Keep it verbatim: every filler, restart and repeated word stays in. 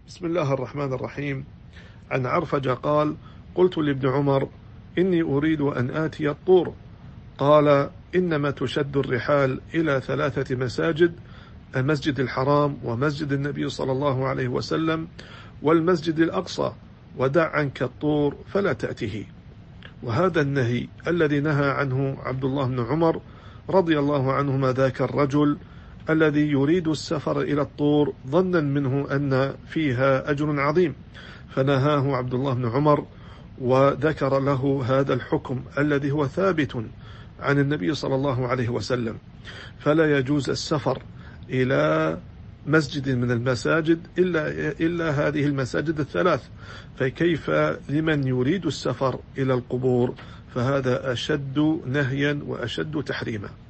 بسم الله الرحمن الرحيم. عن عرفجة قال: قلت لابن عمر: إني أريد أن آتي الطور. قال: إنما تشد الرحال إلى ثلاثة مساجد: المسجد الحرام، ومسجد النبي صلى الله عليه وسلم، والمسجد الأقصى، ودع عنك الطور فلا تأته. وهذا النهي الذي نهى عنه عبد الله بن عمر رضي الله عنهما ذاك الرجل الذي يريد السفر إلى الطور ظنا منه أن فيها أجر عظيم، فنهاه عبد الله بن عمر وذكر له هذا الحكم الذي هو ثابت عن النبي صلى الله عليه وسلم. فلا يجوز السفر إلى مسجد من المساجد إلا, إلا هذه المساجد الثلاث، فكيف لمن يريد السفر إلى القبور؟ فهذا أشد نهيا وأشد تحريما.